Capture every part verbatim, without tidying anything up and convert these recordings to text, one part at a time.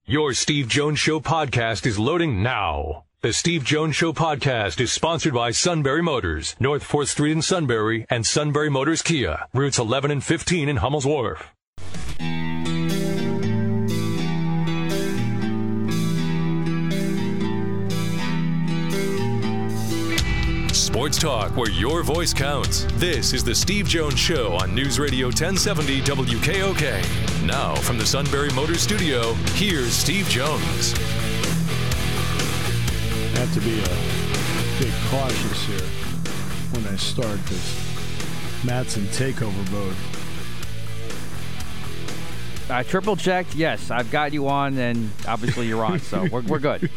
Your Steve Jones Show podcast is loading now. The Steve Jones Show podcast is sponsored by Sunbury Motors, North fourth Street in Sunbury, and Sunbury Motors Kia, routes eleven and fifteen in Hummel's Wharf. Sports talk where your voice counts. This is the Steve Jones Show on News Radio ten seventy W K O K. Now, from the Sunbury Motors Studio, here's Steve Jones. I have to be a bit cautious here when I start this Mattson takeover mode. I triple checked. Yes, I've got you on, and obviously you're on, so we're we're good.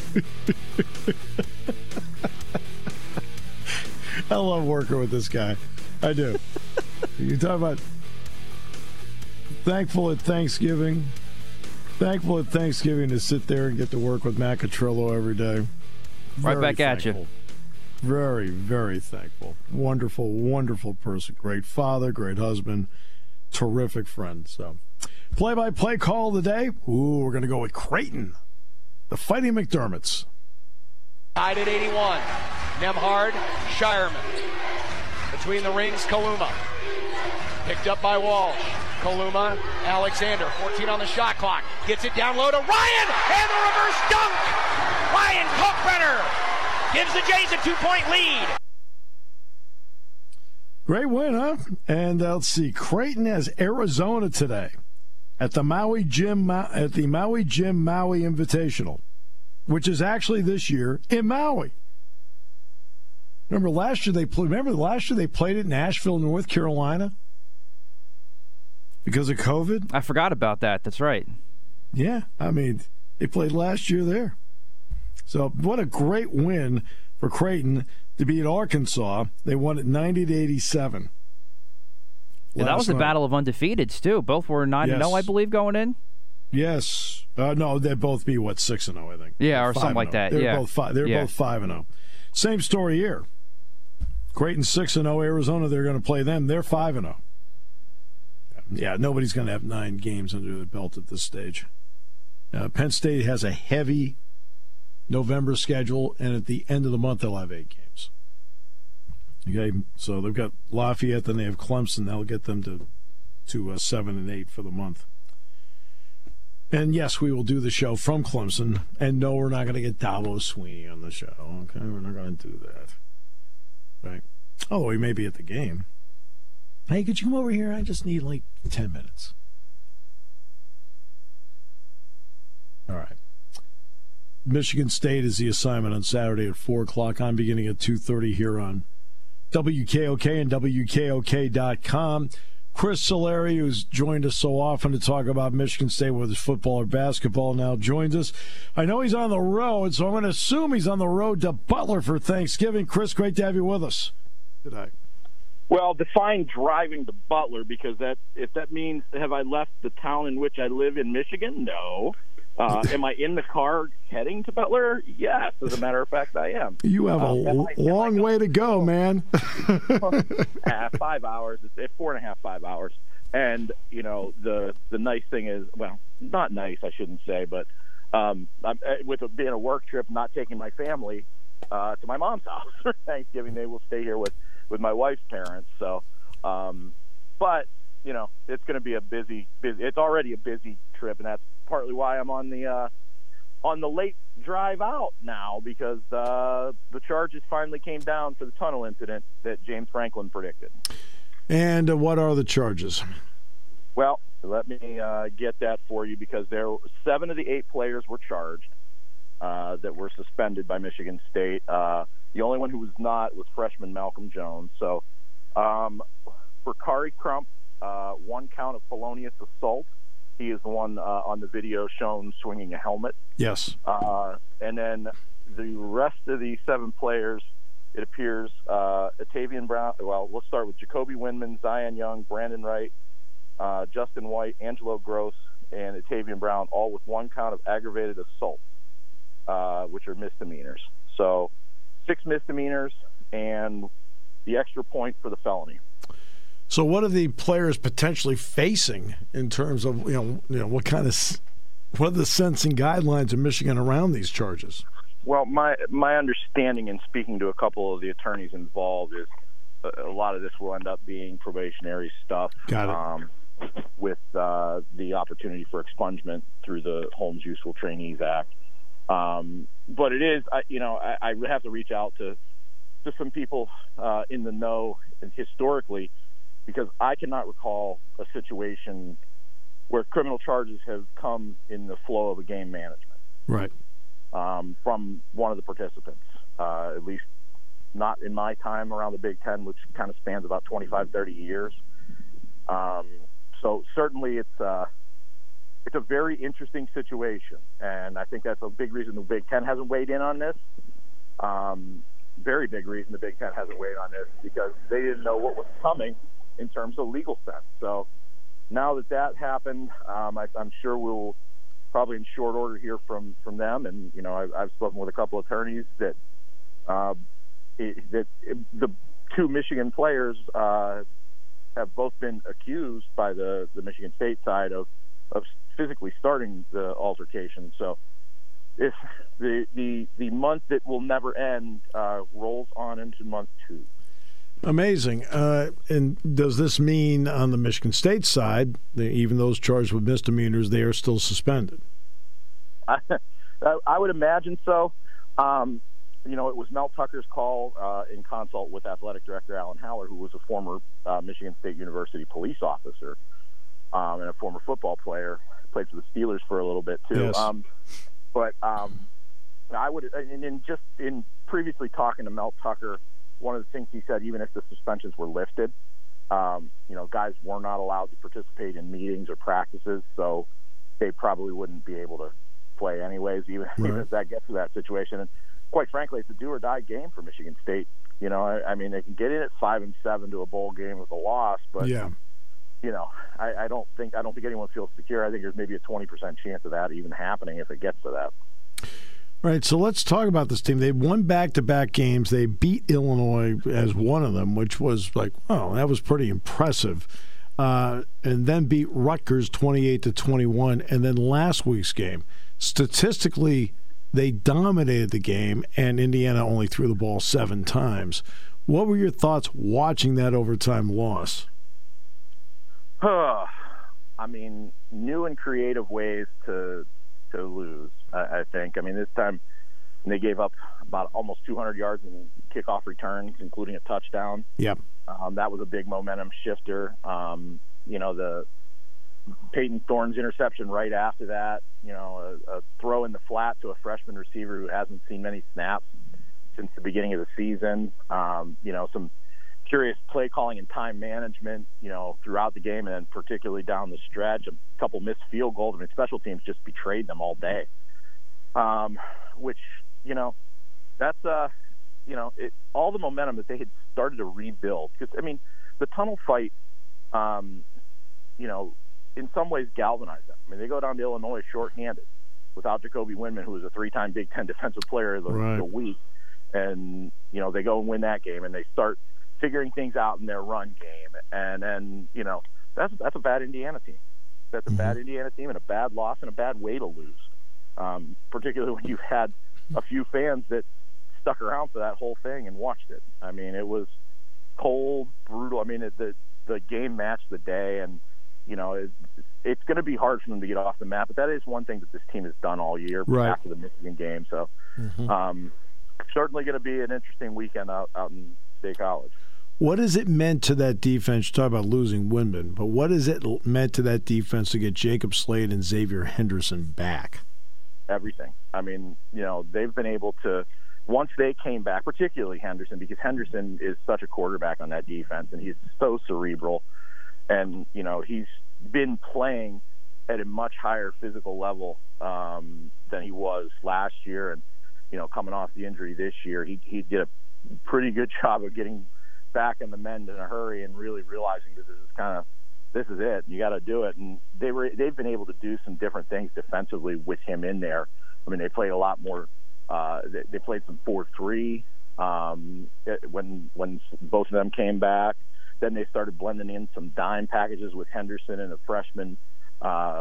I love working with this guy. I do. You talk about thankful at Thanksgiving. Thankful at Thanksgiving to sit there and get to work with Matt Catrillo every day. Right Very back thankful. at you. Very, very thankful. Wonderful, wonderful person. Great father, great husband, terrific friend. So, play-by-play call of the day. Ooh, we're going to go with Creighton, the Fighting McDermotts. Tied at eighty-one. Nemhard, Shireman. Between the rings, Kaluma. Picked up by Walsh. Kaluma, Alexander, fourteen on the shot clock. Gets it down low to Ryan, and the reverse dunk! Ryan Kalkbrenner gives the Jays a two-point lead. Great win, huh? And uh, let's see, Creighton has Arizona today at the Maui Jim at the Maui Jim Maui Invitational, which is actually this year in Maui. Remember last year they played. Remember last year they played it in Asheville, North Carolina, because of COVID. I forgot about that. That's right. Yeah, I mean they played last year there. So what a great win for Creighton to beat Arkansas. They won it ninety to eighty-seven. Yeah, that was a battle of undefeateds too. Both were nine and zero, I believe, going in. Yes. Uh, no, they'd both be what six and zero, I think. Yeah, or something like that. They're yeah, both five. They're yeah. both five and zero. Same story here. Creighton six and zero. Arizona, they're going to play them. They're five and zero. Yeah, nobody's going to have nine games under their belt at this stage. Uh, Penn State has a heavy November schedule, and at the end of the month they'll have eight games. Okay, so they've got Lafayette, then they have Clemson. That'll get them to to uh, seven and eight for the month. And yes, we will do the show from Clemson. And no, we're not going to get Dabo Sweeney on the show. Okay, we're not going to do that. Right? Oh, he may be at the game. Hey, could you come over here? I just need like ten minutes. All right. Michigan State is the assignment on Saturday at four o'clock. I'm beginning at two thirty here on W K O K and W K O K dot com. Chris Solari, who's joined us so often to talk about Michigan State, whether it's football or basketball, now joins us. I know he's on the road, so I'm going to assume he's on the road to Butler for Thanksgiving. Chris, great to have you with us today. Well, define driving to Butler, because that if that means have I left the town in which I live in Michigan? No. Uh, am I in the car heading to Butler? Yes, as a matter of fact, I am. You have a uh, l- I, long way to go, man. uh, five hours. It's four and a half, five hours. And, you know, the the nice thing is, well, not nice, I shouldn't say, but um, I'm, with it being a work trip, not taking my family uh, to my mom's house for Thanksgiving. They will stay here with, with my wife's parents. So, um, but, you know, it's going to be a busy, busy, it's already a busy trip, and that's partly why I'm on the uh, on the late drive out now, because uh, the charges finally came down for the tunnel incident that James Franklin predicted. And uh, what are the charges? Well, let me uh, get that for you, because there seven of the eight players were charged uh, that were suspended by Michigan State. Uh, the only one who was not was freshman Malcolm Jones. So um, for Kari Crump, uh, one count of felonious assault. He is the one uh, on the video shown swinging a helmet. Yes. Uh, and then the rest of the seven players, it appears, uh, Atavian Brown, well, let's start with Jacoby Windman, Zion Young, Brandon Wright, uh, Justin White, Angelo Gross, and Atavian Brown, all with one count of aggravated assault, uh, which are misdemeanors. So six misdemeanors and the extra point for the felony. So what are the players potentially facing in terms of, you know, you know what kind of what are the sense and guidelines in Michigan around these charges? Well, my my understanding in speaking to a couple of the attorneys involved is a, a lot of this will end up being probationary stuff. Got it. Um, with uh, the opportunity for expungement through the Holmes Useful Trainees Act. Um, but it is, I, you know, I, I have to reach out to, to some people uh, in the know and historically, because I cannot recall a situation where criminal charges have come in the flow of a game management. Right. Um, from one of the participants, uh, at least not in my time around the Big Ten, which kind of spans about twenty-five, thirty years. Um, so certainly it's uh, it's a very interesting situation, and I think that's a big reason the Big Ten hasn't weighed in on this. Um, very big reason the Big Ten hasn't weighed on this, because they didn't know what was coming in terms of legal sense. So now that that happened, um, I, I'm sure we'll probably in short order hear from, from them. And, you know, I, I've spoken with a couple of attorneys that, uh, it, that it, the two Michigan players uh, have both been accused by the, the Michigan State side of, of physically starting the altercation. So if the, the, the month that will never end uh, rolls on into month two. Amazing. Uh, and does this mean on the Michigan State side, that even those charged with misdemeanors, they are still suspended? I, I would imagine so. Um, you know, it was Mel Tucker's call uh, in consult with Athletic Director Alan Haller, who was a former uh, Michigan State University police officer um, and a former football player. Played for the Steelers for a little bit, too. Yes. Um, but um, I would, and in just in previously talking to Mel Tucker, one of the things he said, even if the suspensions were lifted, um, you know, guys were not allowed to participate in meetings or practices, so they probably wouldn't be able to play anyways, even, right. even if that gets to that situation. And quite frankly, it's a do-or-die game for Michigan State. You know, I, I mean, they can get in at five and seven to a bowl game with a loss, but yeah. you know, I, I don't think I don't think anyone feels secure. I think there's maybe a twenty percent chance of that even happening if it gets to that. All right, so let's talk about this team. They won back-to-back games. They beat Illinois as one of them, which was like, oh, that was pretty impressive. Uh, and then beat Rutgers twenty-eight to twenty-one. And then last week's game, statistically, they dominated the game, and Indiana only threw the ball seven times. What were your thoughts watching that overtime loss? I mean, new and creative ways to to lose, I, I think. I mean, this time they gave up about almost two hundred yards in kickoff returns, including a touchdown. Yep. Um, that was a big momentum shifter. Um, you know, the Peyton Thorne's interception right after that, you know, a, a throw in the flat to a freshman receiver who hasn't seen many snaps since the beginning of the season. Um, you know, some curious play calling and time management, you know, throughout the game, and then particularly down the stretch, a couple missed field goals. I mean, special teams just betrayed them all day. Um, which, you know, that's, uh, you know, it, all the momentum that they had started to rebuild. Because, I mean, the tunnel fight, um, you know, in some ways galvanized them. I mean, they go down to Illinois shorthanded without Jacoby Windman, who was a three-time Big Ten Defensive Player of the, right. the week. And, you know, they go and win that game, and they start figuring things out in their run game. And then, you know, that's that's a bad Indiana team. That's a mm-hmm. bad Indiana team and a bad loss and a bad way to lose, um, particularly when you've had a few fans that stuck around for that whole thing and watched it. I mean, it was cold, brutal. I mean, it, the the game matched the day, and, you know, it, it's going to be hard for them to get off the map, but that is one thing that this team has done all year right. after the Michigan game. So mm-hmm. um, certainly going to be an interesting weekend out, out in State College. What has it meant to that defense? You talk about losing Windman, but what has it meant to that defense to get Jacob Slade and Xavier Henderson back? Everything. I mean, you know, they've been able to, once they came back, particularly Henderson, because Henderson is such a quarterback on that defense, and he's so cerebral. And, you know, he's been playing at a much higher physical level um, than he was last year. And, you know, coming off the injury this year, he, he did a pretty good job of getting back in the mend in a hurry and really realizing that this is kind of this is it. You got to do it, and they were they've been able to do some different things defensively with him in there. I mean, they played a lot more. Uh, they, they played some four three um, when when both of them came back. Then they started blending in some dime packages with Henderson and a freshman uh,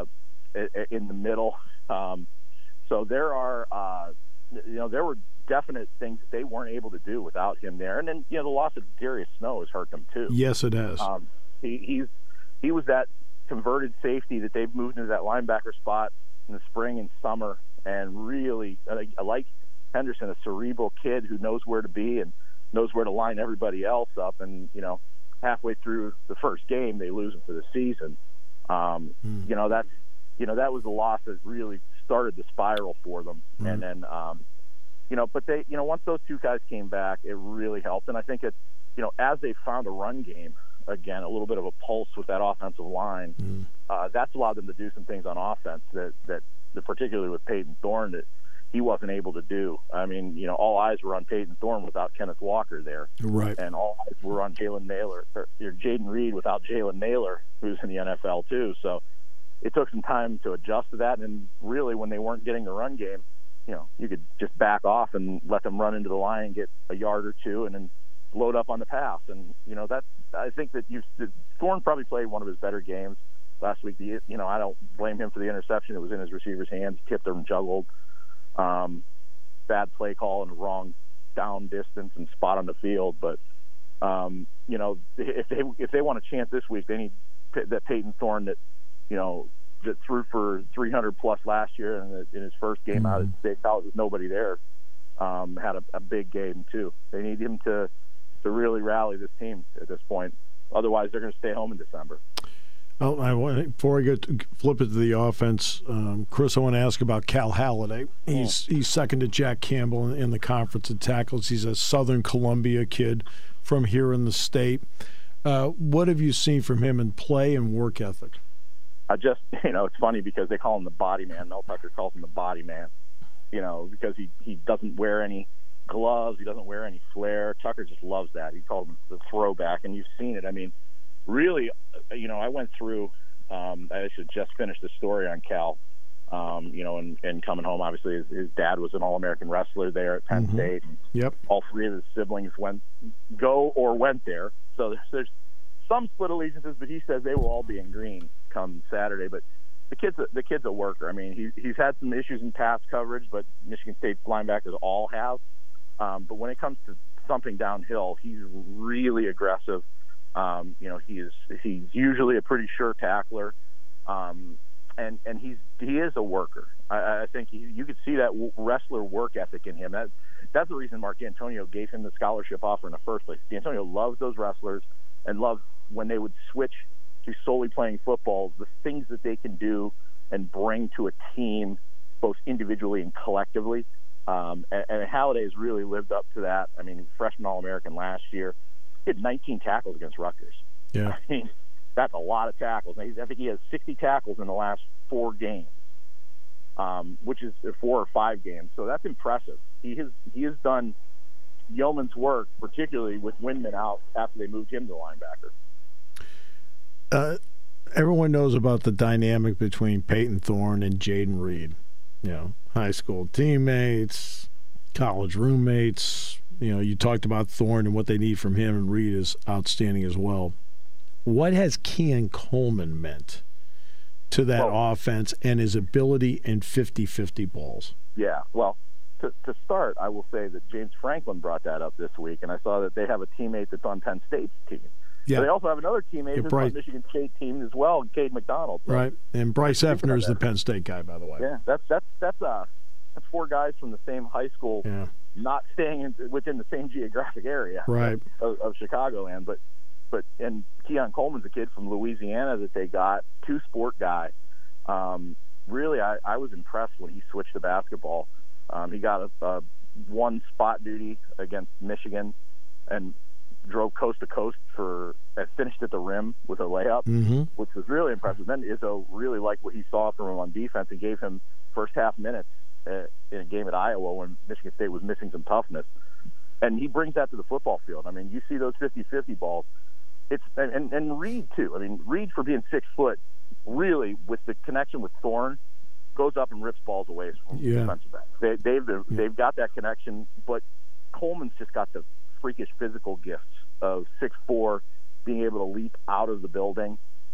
in the middle. Um, so there are, uh, you know, there were definite things that they weren't able to do without him there. And then, you know, the loss of Darius Snow has hurt them too. Yes, it has. Um, he, he's he was that converted safety that they've moved into that linebacker spot in the spring and summer, and really, I like Henderson, a cerebral kid who knows where to be and knows where to line everybody else up. And, you know, halfway through the first game, they lose him for the season. Um, mm. You know, that's, you know, that was the loss that really started the spiral for them. Mm. And then, um, you know, but they, you know, once those two guys came back, it really helped. And I think it, you know, as they found a run game again, a little bit of a pulse with that offensive line, mm. uh, that's allowed them to do some things on offense that, that, that particularly with Peyton Thorne, that he wasn't able to do. I mean, you know, all eyes were on Peyton Thorne without Kenneth Walker there. Right. And all eyes were on Jalen Nailor, or Jaden Reed without Jalen Nailor, who's in the N F L too. So it took some time to adjust to that. And really, when they weren't getting the run game, you know, you could just back off and let them run into the line and get a yard or two and then load up on the pass. And, you know, that I think that you Thorne probably played one of his better games last week. The, you know, I don't blame him for the interception. It was in his receiver's hands, tipped or juggled. Um, bad play call and wrong down distance and spot on the field. But, um, you know, if they if they want a chance this week, they need that Peyton Thorne that, you know, that threw for three hundred plus last year and in his first game mm-hmm. out of State College with nobody there, um, had a, a big game too. They need him to to really rally this team at this point. Otherwise, they're going to stay home in December. Well, I want, before I get to flip it to the offense, um, Chris, I want to ask about Cal Halliday. He's oh. he's second to Jack Campbell in, in the conference of tackles. He's a Southern Columbia kid from here in the state. Uh, what have you seen from him in play and work ethic? I just, you know, it's funny because they call him the body man. Mel Tucker calls him the body man, you know, because he, he doesn't wear any gloves. He doesn't wear any flair. Tucker just loves that. He called him the throwback, and you've seen it. I mean, really, you know, I went through, um, I actually just finished the story on Cal, um, you know, and, and coming home, obviously, his, his dad was an All-American wrestler there at Penn mm-hmm. State. Yep. All three of his siblings went, go or went there. So there's, there's some split allegiances, but he says they will all be in green come Saturday. But the kid's a, the kid's a worker. I mean, he, he's had some issues in pass coverage, but Michigan State linebackers all have. Um, but when it comes to something downhill, he's really aggressive. Um, you know, he is he's usually a pretty sure tackler, um, and and he's he is a worker. I, I think he, you could see that wrestler work ethic in him. That that's the reason Mark D'Antonio gave him the scholarship offer in the first place. D'Antonio loves those wrestlers and loves when they would switch to solely playing football, the things that they can do and bring to a team, both individually and collectively. Um, and, and Halliday has really lived up to that. I mean, freshman All-American last year. He had nineteen tackles against Rutgers. Yeah. I mean, that's a lot of tackles. I think he has sixty tackles in the last four games, um, which is four or five games. So that's impressive. He has he has done yeoman's work, particularly with Windman out after they moved him to linebacker. Uh, everyone knows about the dynamic between Peyton Thorne and Jaden Reed. You know, high school teammates, college roommates. You know, you talked about Thorne and what they need from him, and Reed is outstanding as well. What has Keon Coleman meant to that well, offense and his ability in fifty-fifty balls? Yeah, well, to, to start, I will say that James Franklin brought that up this week, and I saw that they have a teammate that's on Penn State's team. Yeah. But they also have another teammate yeah, that's Bryce, on Michigan State team as well, Cade McDonald. So right, and Bryce Effner is the Penn State guy, by the way. Yeah, that's that's that's uh that's four guys from the same high school. Yeah. Not staying in, within the same geographic area right. of, of Chicagoland, but but and Keon Coleman's a kid from Louisiana that they got, two-sport guy. Um, really, I, I was impressed when he switched to basketball. Um, he got a, a one spot duty against Michigan and drove coast to coast for and finished at the rim with a layup, mm-hmm. which was really impressive. Then Izzo really liked what he saw from him on defense and gave him first half minutes in a game at Iowa when Michigan State was missing some toughness. And he brings that to the football field. I mean, you see those fifty-fifty balls. It's and, and, and Reed, too. I mean, Reed, for being six foot, really, with the connection with Thorne, goes up and rips balls away from yeah. defensive backs. They, they've, yeah. they've got that connection, but Coleman's just got the freakish physical gifts of six foot four, being able to leap out of the building.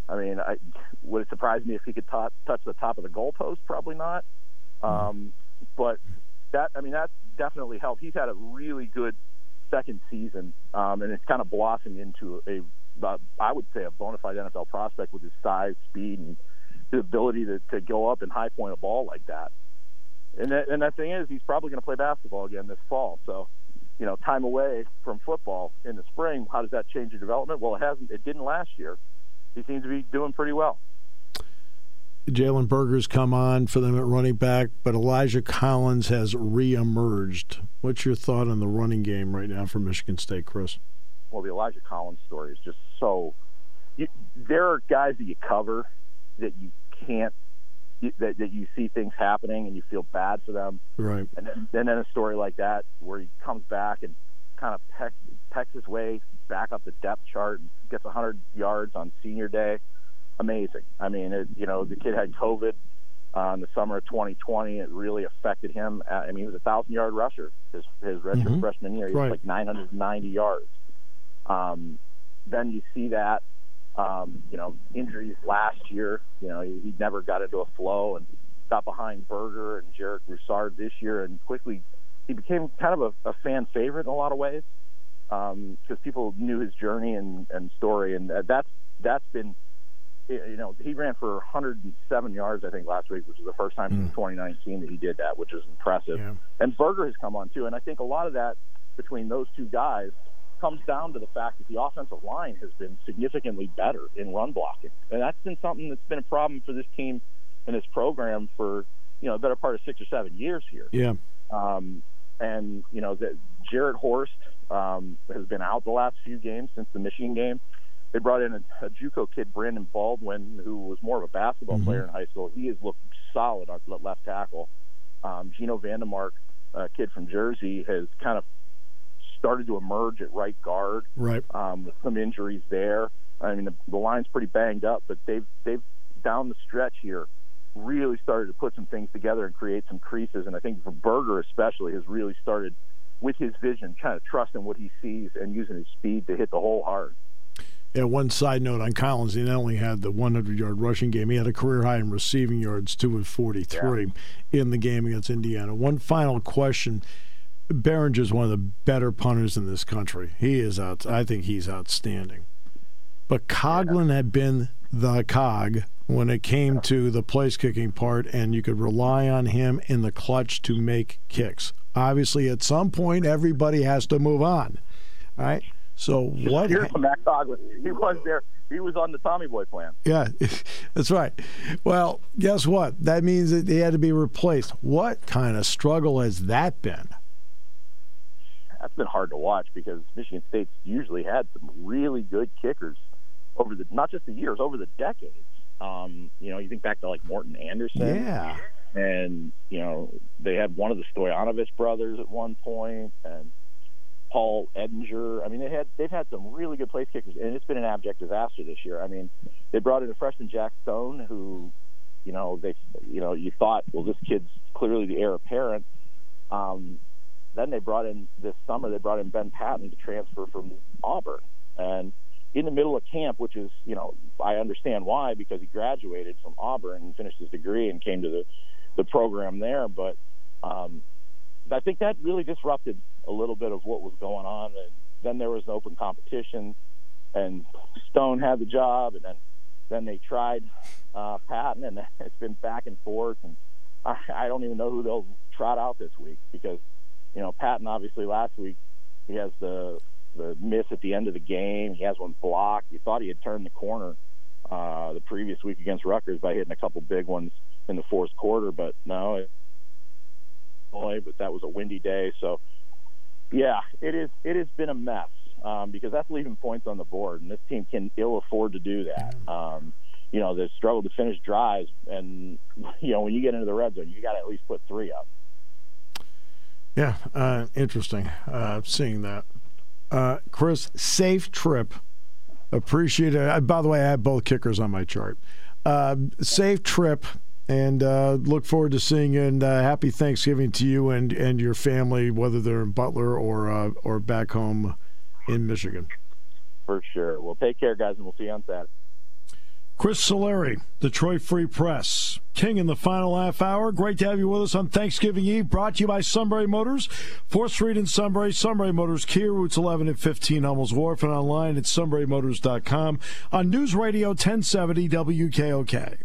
I mean, I, would it surprise me if he could t- touch the top of the goalpost? Probably not. Um, but that, I mean, that's definitely helped. He's had a really good second season, um, and it's kind of blossomed into a, uh, I would say, a bona fide N F L prospect with his size, speed, and his ability to, to go up and high point a ball like that. And that, and that thing is, he's probably going to play basketball again this fall. So, you know, time away from football in the spring, how does that change your development? Well, it hasn't. It didn't last year. He seems to be doing pretty well. Jalen Berger's come on for them at running back, but Elijah Collins has reemerged. What's your thought on the running game right now for Michigan State, Chris? Well, the Elijah Collins story is just so you, there are guys that you cover that you can't that, that you see things happening and you feel bad for them. Right. And then, and then a story like that where he comes back and kind of pecks, pecks his way back up the depth chart and gets one hundred yards on senior day. Amazing. I mean, it, you know, the kid had COVID uh, in the summer of twenty twenty. It really affected him. I mean, he was a thousand-yard rusher his his redshirt mm-hmm. freshman year. He right. was like nine hundred ninety yards. Um, then you see that, um, you know, injuries last year. You know, he, he never got into a flow and got behind Berger and Jarek Broussard this year, and quickly he became kind of a, a fan favorite in a lot of ways because um, people knew his journey and, and story, and that's that's been. You know, he ran for one hundred seven yards, I think, last week, which is the first time mm. since twenty nineteen that he did that, which is impressive. Yeah. And Berger has come on, too. And I think a lot of that between those two guys comes down to the fact that the offensive line has been significantly better in run blocking. And that's been something that's been a problem for this team and this program for, you know, the better part of six or seven years here. Yeah. Um, and, you know, the, Jared Horst um, has been out the last few games since the Michigan game. They brought in a, a JUCO kid, Brandon Baldwin, who was more of a basketball mm-hmm. player in high school. He has looked solid on left tackle. Um, Gino Vandemark, a kid from Jersey, has kind of started to emerge at right guard. Right. Um, with some injuries there. I mean, the, the line's pretty banged up, but they've they've down the stretch here really started to put some things together and create some creases. And I think for Berger especially has really started with his vision, kind of trusting what he sees and using his speed to hit the hole hard. Yeah, one side note on Collins, he not only had the one hundred-yard rushing game, he had a career high in receiving yards, two of forty-three yeah. in the game against Indiana. One final question. Behringer's one of the better punters in this country. He is out. I think he's outstanding. But Coughlin yeah. had been the cog when it came to the place-kicking part, and you could rely on him in the clutch to make kicks. Obviously, at some point, everybody has to move on, all right? So what? Here's from Matt Coughlin. He was there. He was on the Tommy Boy plan. Yeah, that's right. Well, guess what? That means that he had to be replaced. What kind of struggle has that been? That's been hard to watch because Michigan State's usually had some really good kickers over the not just the years, over the decades. Um, you know, you think back to like Morton Anderson. Yeah. And you know they had one of the Stoyanovich brothers at one point, and Paul Edinger. I mean, they had they've had some really good place kickers, and it's been an abject disaster this year. I mean, they brought in a freshman, Jack Stone, who, you know, they, you know, you thought, well, this kid's clearly the heir apparent. Um, then they brought in this summer, they brought in Ben Patton to transfer from Auburn, and in the middle of camp, which is, you know, I understand why, because he graduated from Auburn and finished his degree and came to the the program there, but. Um, I think that really disrupted a little bit of what was going on. And then there was an open competition, and Stone had the job, and then then they tried uh, Patton, and it's been back and forth. And I, I don't even know who they'll trot out this week because, you know, Patton obviously last week he has the the miss at the end of the game. He has one blocked. You thought he had turned the corner uh, the previous week against Rutgers by hitting a couple big ones in the fourth quarter, but no. It, but that was a windy day, so yeah, it is. It has been a mess um, because that's leaving points on the board, and this team can ill afford to do that. Um, you know, they struggle to finish drives, and you know when you get into the red zone, you got to at least put three up. Yeah, uh, interesting uh, seeing that. Uh, Chris, safe trip. Appreciate it. Uh, by the way, I have both kickers on my chart. Uh, safe trip. And uh, look forward to seeing you. And uh, happy Thanksgiving to you and, and your family, whether they're in Butler or uh, or back home in Michigan. For sure. Well, take care, guys, and we'll see you on Saturday. Chris Solari, Detroit Free Press. King in the final half hour. Great to have you with us on Thanksgiving Eve. Brought to you by Sunbury Motors, fourth Street in Sunbury. Sunbury Motors Kia, routes eleven and fifteen, Hummels Wharf, and online at sunbury motors dot com. On News Radio ten seventy W K O K.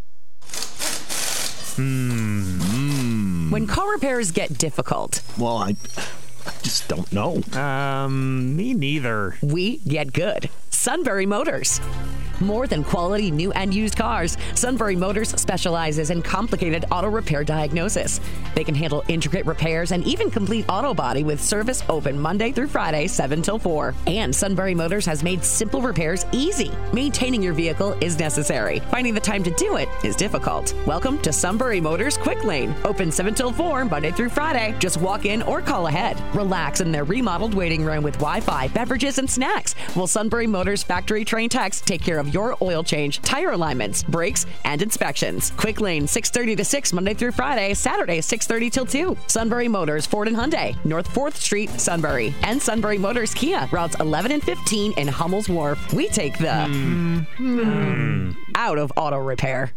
Hmm. When car repairs get difficult. Well, I, I just don't know. Um, me neither. We get good. Sunbury Motors. More than quality new and used cars, Sunbury Motors specializes in complicated auto repair diagnosis. They can handle intricate repairs and even complete auto body with service open Monday through Friday, seven till four. And Sunbury Motors has made simple repairs easy. Maintaining your vehicle is necessary. Finding the time to do it is difficult. Welcome to Sunbury Motors Quick Lane. Open seven till four, Monday through Friday. Just walk in or call ahead. Relax in their remodeled waiting room with Wi-Fi, beverages, and snacks, while Sunbury Motors factory trained techs take care of your oil change, tire alignments, brakes, and inspections. Quick Lane, six thirty to six, Monday through Friday, Saturday, six thirty till two. Sunbury Motors, Ford and Hyundai, North fourth Street, Sunbury. And Sunbury Motors Kia, routes eleven and fifteen in Hummels Wharf. We take the mm. Mm. out of auto repair.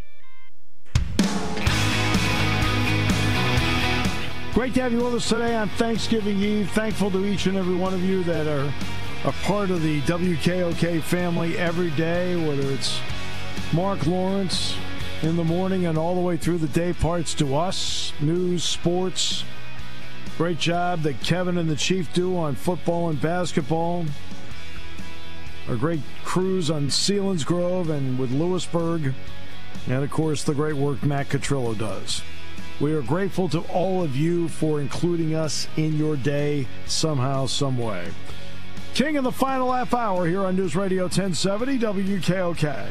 Great to have you with us today on Thanksgiving Eve. Thankful to each and every one of you that are a part of the W K O K family every day, whether it's Mark Lawrence in the morning and all the way through the day parts to us, news, sports. Great job that Kevin and the Chief do on football and basketball. Our great crews on Selinsgrove and with Lewisburg. And, of course, the great work Matt Catrillo does. We are grateful to all of you for including us in your day somehow, some way. King in the final half hour here on News Radio ten seventy W K O K.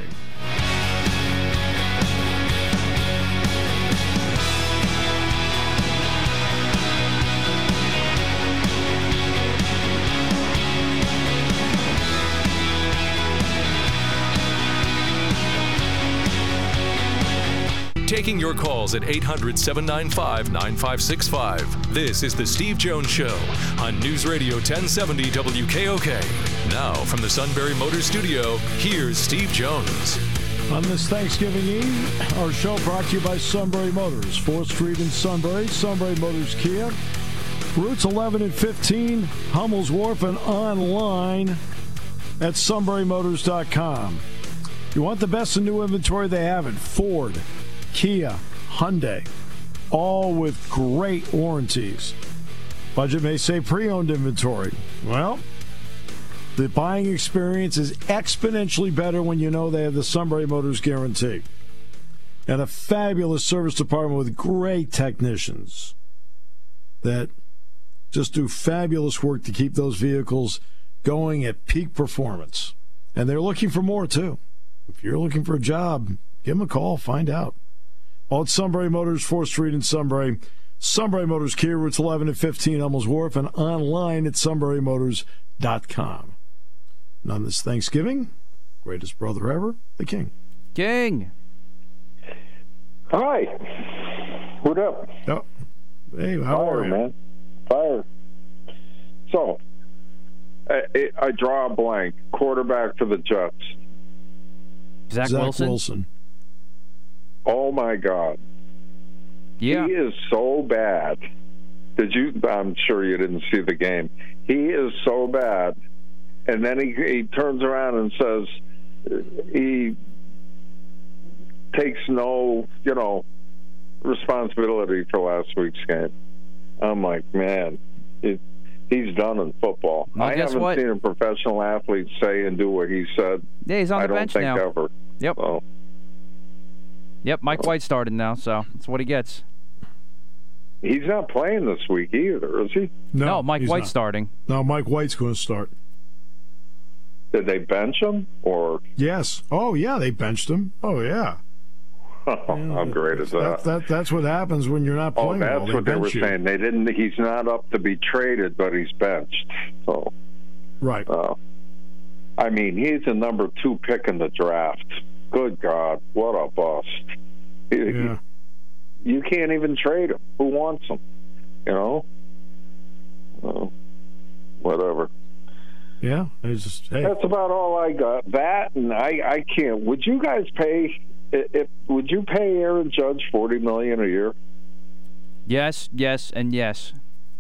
Taking your calls at eight hundred, seven nine five, nine five six five. This is The Steve Jones Show on News Radio ten seventy W K O K. Now, from the Sunbury Motors Studio, here's Steve Jones. On this Thanksgiving Eve, our show brought to you by Sunbury Motors, fourth Street in Sunbury, Sunbury Motors Kia, routes eleven and fifteen, Hummels Wharf, and online at sunbury motors dot com. You want the best in new inventory? They have it. Ford, Kia, Hyundai, all with great warranties. Budget may say pre-owned inventory. Well, the buying experience is exponentially better when you know they have the Sunbury Motors guarantee. And a fabulous service department with great technicians that just do fabulous work to keep those vehicles going at peak performance. And they're looking for more, too. If you're looking for a job, give them a call, find out. All at Sunbury Motors, fourth Street in Sunbury. Sunbury Motors Kia, routes eleven and fifteen, Hummels Wharf, and online at sunbury motors dot com. And on this Thanksgiving, greatest brother ever, the King. King. Hi. What up? Oh. Hey, how Fire, are you? man. Fire. So, I, I draw a blank. Quarterback for the Jets. Zach, Zach Wilson. Wilson. Oh, my God. Yeah. He is so bad. Did you? I'm sure you didn't see the game. He is so bad. And then he, he turns around and says he takes no, you know, responsibility for last week's game. I'm like, man, it, he's done in football. Well, I guess haven't what? seen a professional athlete say and do what he said. Yeah, he's on the I don't bench think now. ever. Yep. So, Yep, Mike White started now, so that's what he gets. he's not playing this week either, is he? No, No, Mike he's White's not. starting. No, Mike White's going to start. Did they bench him or? Yes. Oh, yeah, they benched him. Oh, yeah. How great is that? That, that? That's what happens when you're not Oh, playing that's well. They what they were bench you. saying. They didn't. He's not up to be traded, but he's benched. So, Right. uh, I mean, he's a number two pick in the draft. Good God, what a bust! He- Yeah. You can't even trade him. Who wants him? You know. Uh, whatever. Yeah, it's just hey. That's about all I got. That and I, I can't. Would you guys pay? If would you pay Aaron Judge forty million a year? Yes, yes, and yes.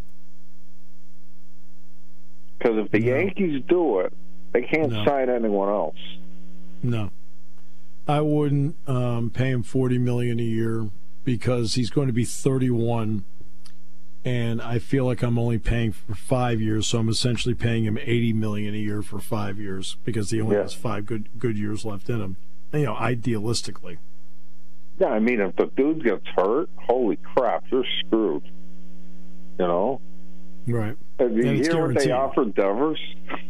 Because if the No. Yankees do it, they can't No. sign anyone else. No, I wouldn't um, pay him forty million a year because he's going to be thirty-one, and I feel like I'm only paying for five years, so I'm essentially paying him eighty million a year for five years because he only Yeah. has five good good years left in him. You know, idealistically. Yeah, I mean, if the dude gets hurt, holy crap, you're screwed. You know? Right. Have you And it's hear what they guaranteed. offered Devers?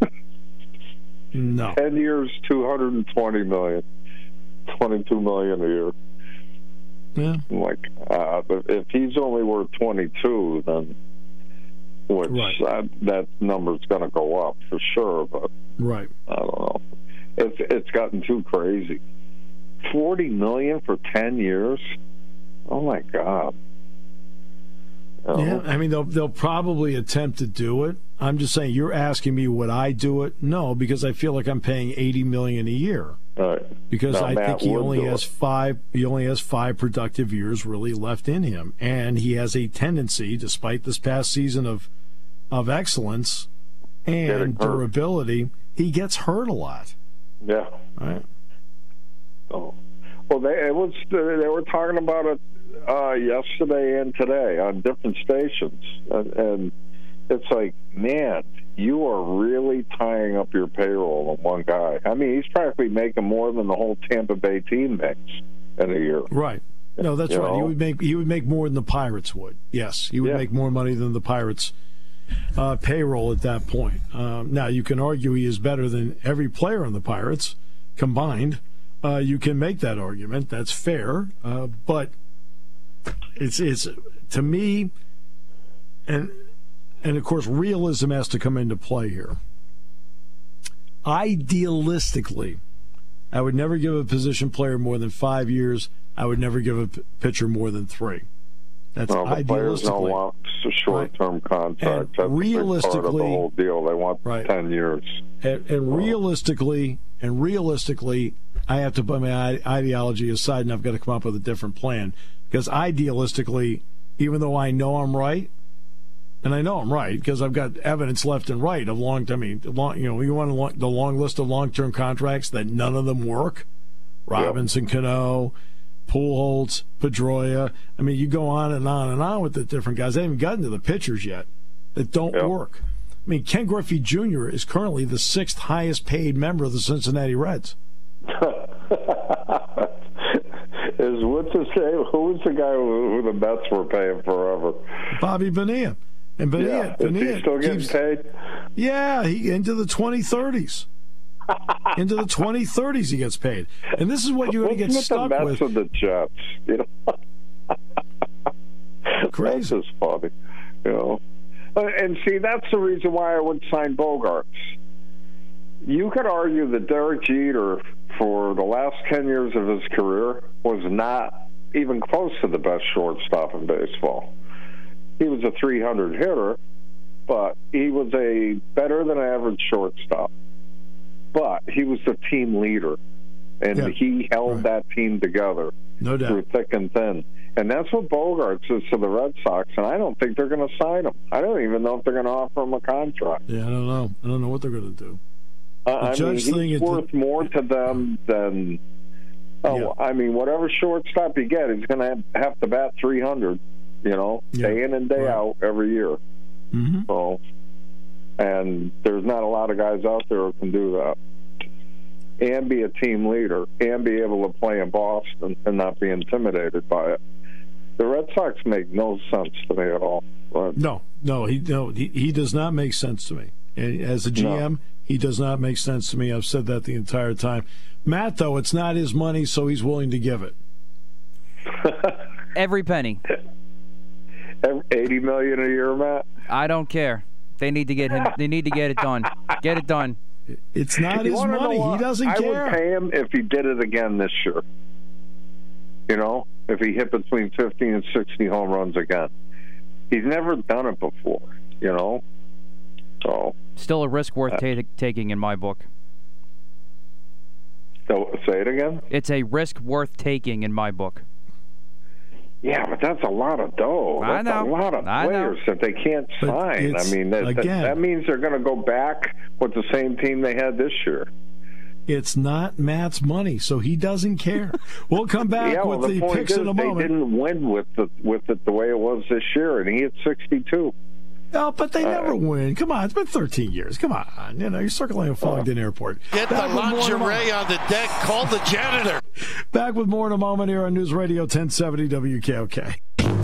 No. Ten years, two hundred twenty million, twenty-two million a year. Yeah. I'm like, uh, if he's only worth twenty-two, then which Right. uh, that number's going to go up for sure. But Right. I don't know. It's it's gotten too crazy. Forty million for ten years. Oh my God. You know? Yeah, I mean they'll they'll probably attempt to do it. I'm just saying you're asking me would I do it? No, because I feel like I'm paying eighty million a year. Right. Because Now, I Matt think he would only do has it. five he only has five productive years really left in him. And he has a tendency, despite this past season of of excellence Getting and hurt. durability, he gets hurt a lot. Yeah. Right? Oh. Well, they it was they were talking about it uh, yesterday and today on different stations, and, and it's like, man, you are really tying up your payroll on one guy. I mean, he's practically making more than the whole Tampa Bay team makes in a year. Right. No, that's You right. He know? would make he would make more than the Pirates would. Yes, he would Yeah. make more money than the Pirates uh, payroll at that point. Um, now you can argue he is better than every player on the Pirates combined. Uh, you can make that argument. That's fair, uh, but it's it's to me, and and of course realism has to come into play here. Idealistically, I would never give a position player more than five years. I would never give a p- pitcher more than three. That's Well, the players don't idealistically. want a short-term contract. And That's a big part of the realistically- whole deal. They want Right. ten years. And, and realistically, and realistically, I have to put my i- ideology aside, and I've got to come up with a different plan. Because idealistically, even though I know I'm right, and I know I'm right because I've got evidence left and right of long. I mean, long, you know, you want a long, the long list of long-term contracts that none of them work. Robinson, Cano, Pujols, Pedroia. I mean, you go on and on and on with the different guys. I haven't gotten to the pitchers yet that don't Yep. work. I mean, Ken Griffey Junior is currently the sixth highest paid member of the Cincinnati Reds. Is what's his name? Who was the guy who, who the Mets were paying forever? Bobby Bonilla. And Bonilla, Yeah, is Bonilla he still getting keeps- paid? Yeah, he into the twenty thirties. Into the twenty thirties he gets paid. And this is what you're going to What's get with stuck the Mets with. and the Jets? You know, Crazy. That's just funny. You know, Uh, and see, that's the reason why I would sign Bogarts. You could argue that Derek Jeter, for the last ten years of his career, was not even close to the best shortstop in baseball. He was a three hundred hitter, but he was a better than average shortstop. But he was the team leader, and Yeah. he held Right. that team together No through doubt. thick and thin. And that's what Bogarts is to the Red Sox, and I don't think they're going to sign him. I don't even know if they're going to offer him a contract. Yeah, I don't know. I don't know what they're going to do. Uh, I mean, Judge he's thing is worth more to them than. Oh, Yeah. I mean, whatever shortstop you get, he's going to have, have to bat three hundred. You know, Yeah. day in and day Right. out every year. Mm-hmm. So, and there's not a lot of guys out there who can do that, and be a team leader, and be able to play in Boston and not be intimidated by it. The Red Sox make no sense to me at all. But, No, no, he no, he, he does not make sense to me. And as a G M, No. he does not make sense to me. I've said that the entire time. Matt, though, it's not his money, so he's willing to give it. Every penny. eighty million a year, Matt. I don't care. They need to get him. They need to get it done. Get it done. It's not You his wanna know money. He what? doesn't I care. would pay him if he did it again this year. You know, if he hit between fifty and sixty home runs again. He's never done it before, you know. So Still a risk worth ta- taking in my book. So, say it again? It's a risk worth taking in my book. Yeah, but that's a lot of dough. I That's know. a lot of I players know. that they can't But sign. I it's- mean, that, that, again- that means they're going to go back with the same team they had this year. It's not Matt's money, so he doesn't care. We'll come back yeah, with well, the, the point picks is, in a they moment. didn't win with the with it the way it was this year, and he had sixty-two. Oh, but they Uh, never win. Come on, it's been thirteen years. Come on, you know you're circling a Fogden Airport. Get Back the with more in a lingerie moment. on the deck. Call the janitor. Back with more in a moment here on News Radio ten seventy W K O K.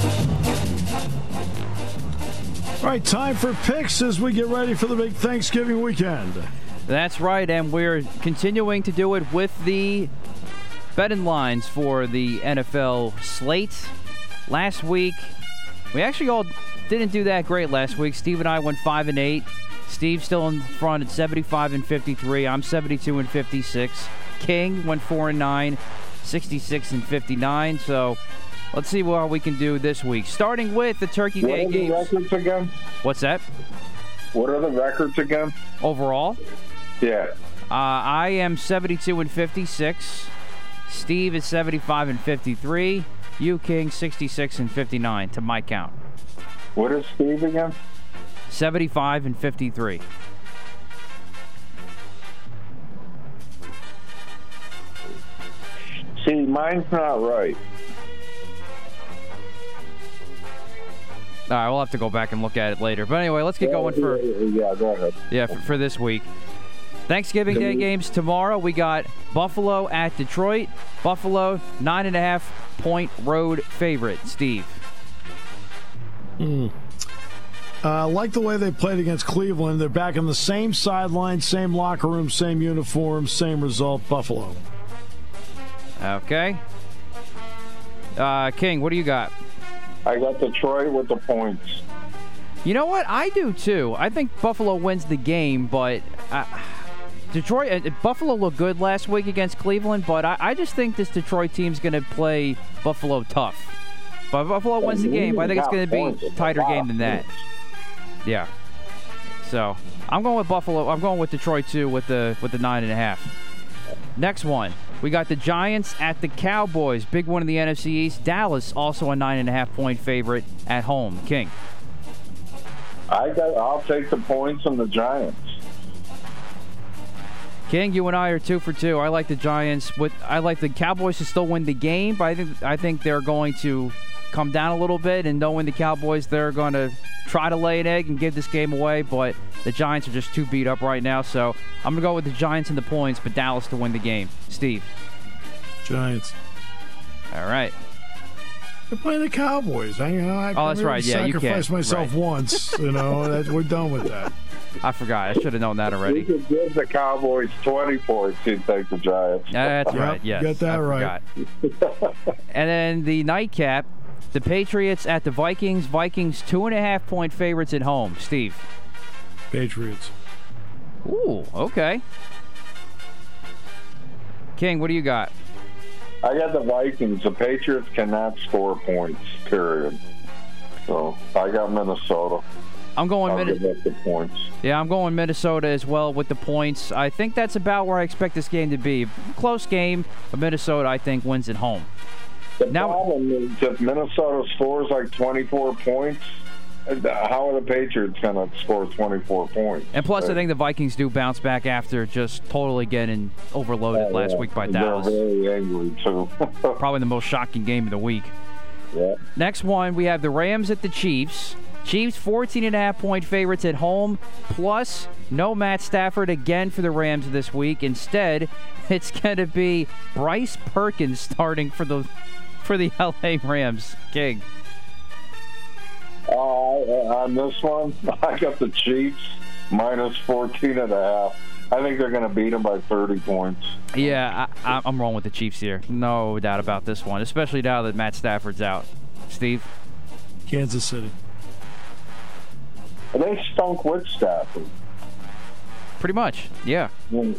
All right, time for picks as we get ready for the big Thanksgiving weekend. That's right, and we're continuing to do it with the betting lines for the N F L slate. Last week, we actually all didn't do that great last week. Steve and I went five and eight. Steve's still in front at seventy-five and fifty-three. I'm seventy-two and fifty-six. King went four and nine, sixty-six and fifty-nine. So let's see what we can do this week. Starting with the Turkey What Day are the games. records again? What's that? What are the records again? Overall? Yeah. Uh, I am seventy-two and fifty-six. Steve is seventy-five and fifty-three. You, King, sixty-six and fifty-nine to my count. What is Steve again? seventy-five and fifty-three. See, mine's not right. All right, we'll have to go back and look at it later. But anyway, let's get going for Yeah, go ahead. yeah for, for this week. Thanksgiving Day games tomorrow. We got Buffalo at Detroit. Buffalo, nine and a half point road favorite. Steve. Hmm. Uh, like the way they played against Cleveland. They're back on the same sideline, same locker room, same uniform, same result. Buffalo. Okay. Uh, King, what do you got? I got Detroit with the points. You know what? I do too. I think Buffalo wins the game, but uh, Detroit, uh, Buffalo looked good last week against Cleveland, but I, I just think this Detroit team's going to play Buffalo tough. But Buffalo wins the game, but I think it's going to be a tighter game than that. Yeah. So I'm going with Buffalo. I'm going with Detroit too with the with the nine and a half. Next one, we got the Giants at the Cowboys. Big one in the N F C East. Dallas also a nine and a half point favorite at home. King. I got. I'll take the points on the Giants. King, you and I are two for two. I like the Giants. With I like the Cowboys to still win the game, but I think I think they're going to come down a little bit, and knowing the Cowboys, they're going to try to lay an egg and give this game away, but the Giants are just too beat up right now, so I'm going to go with the Giants and the points, but Dallas to win the game. Steve. Giants. All right. They're playing the Cowboys. I, you know, I Oh, that's right. Yeah, you sacrificed can't. myself Right. once. You know, that, we're done with that. I forgot. I should have known that We already. could give the Cowboys twenty points. You'd take the Giants. That's Yep, right. Yes. got that I right. forgot. And then the nightcap, the Patriots at the Vikings. Vikings two and a half point favorites at home. Steve. Patriots. Ooh, okay. King, what do you got? I got the Vikings. The Patriots cannot score points, period. So I got Minnesota. I'm going I'll Minnesota. give up the points. Yeah, I'm going Minnesota as well with the points. I think that's about where I expect this game to be. Close game, but Minnesota, I think, wins at home. The Now- problem is if Minnesota scores like twenty-four points, how are the Patriots going to score twenty-four points? And plus, I think the Vikings do bounce back after just totally getting overloaded Yeah, last yeah. week by They're Dallas. very angry, too. Probably the most shocking game of the week. Yeah. Next one, we have the Rams at the Chiefs. Chiefs fourteen and a half point favorites at home, plus no Matt Stafford again for the Rams this week. Instead, it's going to be Bryce Perkins starting for the for the L A Rams. King. Uh, on this one, I got the Chiefs minus fourteen and a half. I think they're going to beat them by thirty points. Yeah, I, I'm wrong with the Chiefs here. No doubt about this one, especially now that Matt Stafford's out. Steve? Kansas City. They stunk with Stafford. Pretty much, yeah. Mm.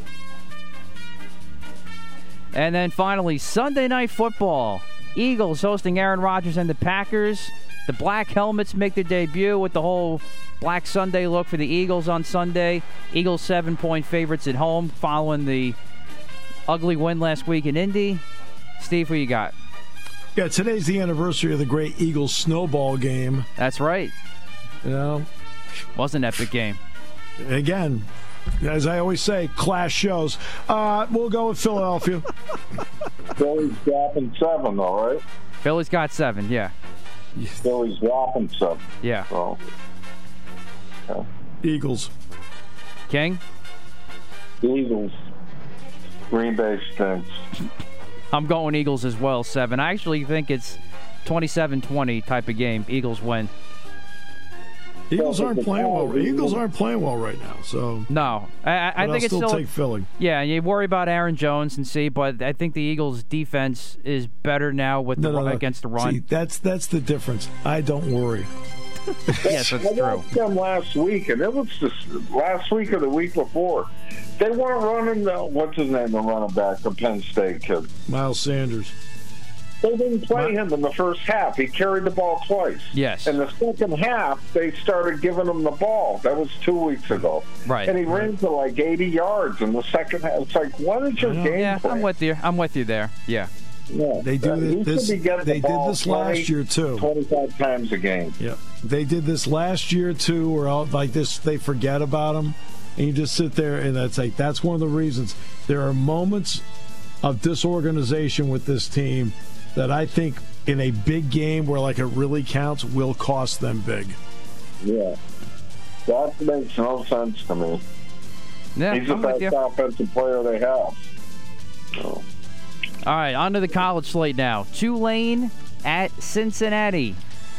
And then finally, Sunday Night Football. Eagles hosting Aaron Rodgers and the Packers. The black helmets make their debut with the whole Black Sunday look for the Eagles on Sunday. Eagles seven-point favorites at home following the ugly win last week in Indy. Steve, who you got? Yeah, today's the anniversary of the great Eagles snowball game. That's right. You know, was an epic game. Again, as I always say, class shows. Uh, we'll go with Philadelphia. Philly's dropping seven, all right? Philly's got seven, yeah. Philly's dropping seven. Yeah. So, yeah. Eagles. King? Eagles. Green Bay stinks. I'm going Eagles as well, seven. I actually think it's twenty-seven twenty type of game. Eagles win. Eagles aren't playing well. Eagles aren't playing well right now. So no, I, I, I think I'll it's still still take Philly. Yeah, you worry about Aaron Jones and see, but I think the Eagles' defense is better now with no, the, no, no. against the run. See, that's that's the difference. I don't worry. Yes, that's I true. watched them last week, and it was just last week or the week before. They weren't running the, what's his name, the running back, the Penn State kid. Miles Sanders. They didn't play him in the first half. He carried the ball twice. Yes. In the second half, they started giving him the ball. That was two weeks ago. Right. And he ran for like eighty yards in the second half. It's like, what is your game Yeah, plan? I'm with you. I'm with you there. Yeah. Yeah. They do Uh, he this. should be getting They the did ball this last twenty, year too. twenty-five times a game. Yep. They did this last year too, where all, like this, they forget about him, and you just sit there, and that's like that's one of the reasons. There are moments of disorganization with this team that I think in a big game where like it really counts will cost them big. Yeah. That makes no sense to me. Yeah, He's the I'm with best you. offensive player they have. So. All right, on to the college slate now. Tulane at Cincinnati.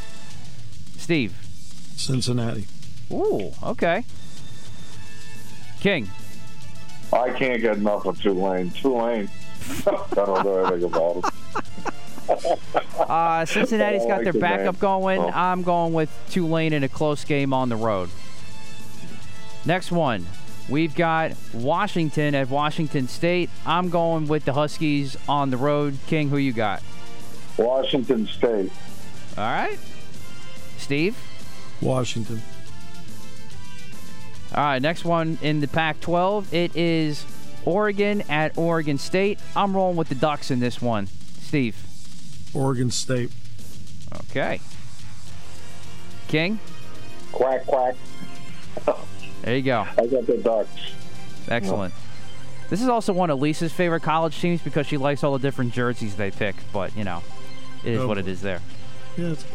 Steve. Cincinnati. Ooh, okay. King. I can't get enough of Tulane. Tulane. I don't know anything about it. Uh, Cincinnati's I got like their the backup name. going. Oh. I'm going with Tulane in a close game on the road. Next one. We've got Washington at Washington State. I'm going with the Huskies on the road. King, who you got? Washington State. All right. Steve? Washington. All right, next one in the Pac twelve. It is Oregon at Oregon State. I'm rolling with the Ducks in this one. Steve? Oregon State. Okay. King? Quack, quack. There you go. I got the Ducks. Excellent. This is also one of Lisa's favorite college teams because she likes all the different jerseys they pick, but, you know, it is Oh, what it is there. Yeah, it's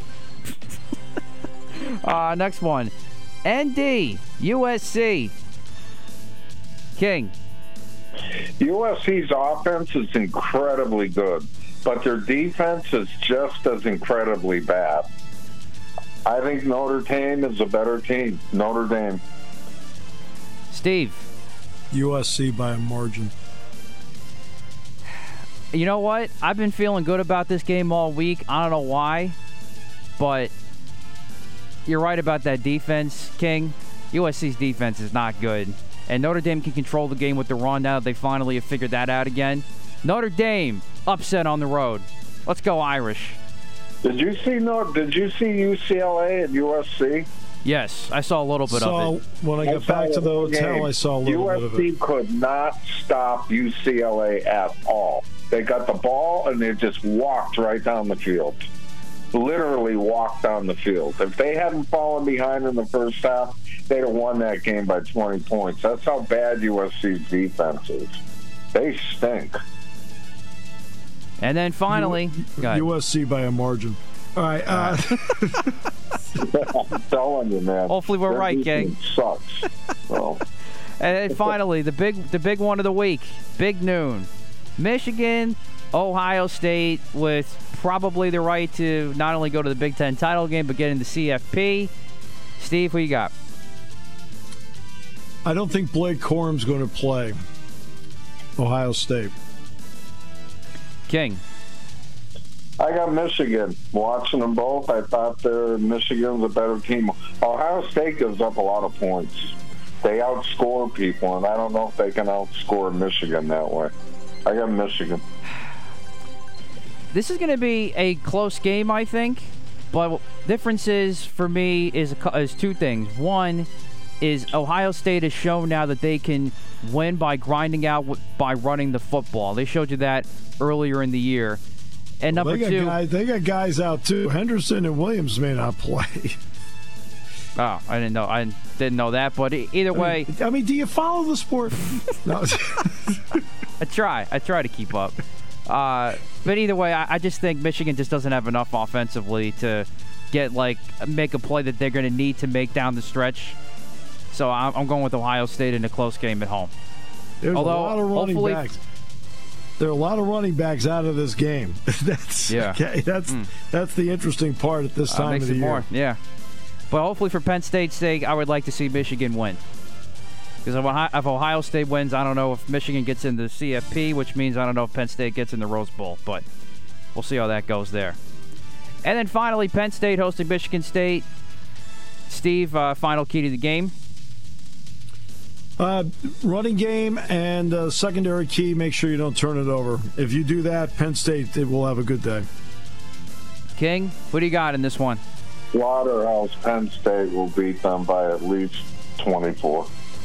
Uh, next one. N D, U S C. King. U S C's offense is incredibly good, but their defense is just as incredibly bad. I think Notre Dame is a better team. Notre Dame. Steve. U S C by a margin. You know what? I've been feeling good about this game all week. I don't know why, but you're right about that defense, King. U S C's defense is not good. And Notre Dame can control the game with the run now that they finally have figured that out again. Notre Dame, upset on the road. Let's go Irish. Did you see no? Did you see U C L A and U S C? Yes, I saw a little bit So of it. when I got back to the hotel, I saw a little bit of U S C it. could not stop U C L A at all. They got the ball and they just walked right down the field. Literally walked down the field. If they hadn't fallen behind in the first half, they'd have won that game by twenty points. That's how bad U S C's defense is. They stink. And then finally, go ahead. U S C by a margin. All right. Uh, I'm telling you, man. Hopefully we're Their right, gang. defense Sucks. Well, And then finally, the big the big one of the week, big noon. Michigan, Ohio State with probably the right to not only go to the Big Ten title game, but get in the C F P. Steve, who you got? I don't think Blake Corum's going to play Ohio State. King. I got Michigan. Watching them both, I thought their Michigan's a better team. Ohio State gives up a lot of points. They outscore people, and I don't know if they can outscore Michigan that way. I got Michigan. This is going to be a close game, I think. But difference is, for me, is, a, is two things. One is Ohio State has shown now that they can win by grinding out by running the football. They showed you that earlier in the year. And number well, they got two, guys, they got guys out too. Henderson and Williams may not play. Oh, I didn't know. I didn't know that. But either way, I mean, I mean do you follow the sport? No. I try. I try to keep up. Uh, but either way, I, I just think Michigan just doesn't have enough offensively to get like make a play that they're going to need to make down the stretch. So I'm, I'm going with Ohio State in a close game at home. There's Although, a lot of running hopefully, backs. There are a lot of running backs out of this game. that's yeah. okay. That's mm. that's the interesting part at this time uh, makes of the it year. More. Yeah. But hopefully for Penn State's sake, I would like to see Michigan win. Because if Ohio State wins, I don't know if Michigan gets in the C F P, which means I don't know if Penn State gets in the Rose Bowl. But we'll see how that goes there. And then finally, Penn State hosting Michigan State. Steve, uh, final key to the game. Uh, running game and uh, secondary key, make sure you don't turn it over. If you do that, Penn State it will have a good day. King, what do you got in this one? Slaughterhouse Penn State will beat them by at least twenty-four.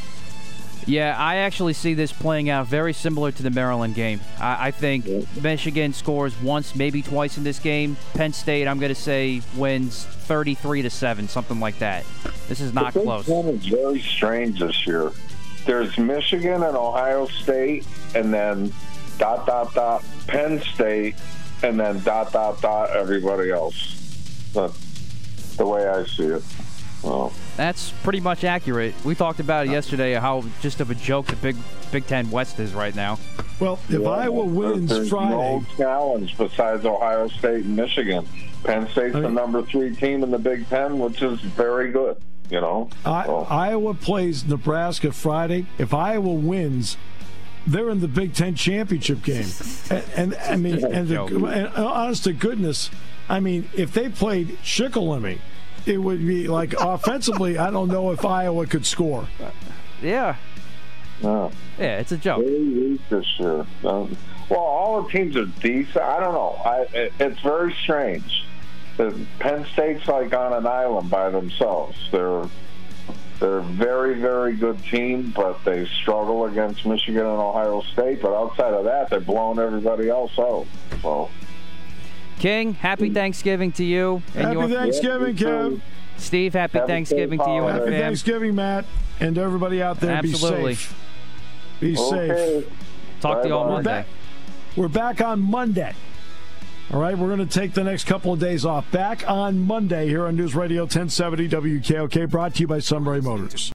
Yeah, I actually see this playing out very similar to the Maryland game. I, I think yeah. Michigan scores once, maybe twice in this game. Penn State, I'm going to say, wins thirty-three to seven, something like that. This is not the Big close. Ten is very strange this year. There's Michigan and Ohio State, and then dot, dot, dot, Penn State, and then dot, dot, dot, everybody else. That's the way I see it. Well, that's pretty much accurate. We talked about it yesterday, how just of a joke the Big Big Ten West is right now. Well, if yeah, Iowa wins there's Friday... no challenge besides Ohio State and Michigan. Penn State's I mean, the number three team in the Big Ten, which is very good. You know, I, so. Iowa plays Nebraska Friday. If Iowa wins, they're in the Big Ten championship game. And, and I mean, and, the, and honest to goodness, I mean, if they played Shikellamy, it would be like offensively. I don't know if Iowa could score. Yeah, yeah, yeah, it's a joke. Very weak this year. Um, well, all the teams are decent. I don't know. I, it, it's very strange. The Penn State's like on an island by themselves. They're they're a very, very good team, but they struggle against Michigan and Ohio State. But outside of that, they're blowing everybody else out. So, King, happy Thanksgiving to you. And happy your, Thanksgiving, Kev. Steve, happy happy Thanksgiving to you and happy the fam. Thanksgiving, Matt, and everybody out there. Absolutely. Be safe. Be okay. safe. Talk Bye to you all bye. Monday. We're back, we're back on Monday. All right, we're going to take the next couple of days off. Back on Monday here on News Radio ten seventy W K O K, brought to you by Sunbury Motors.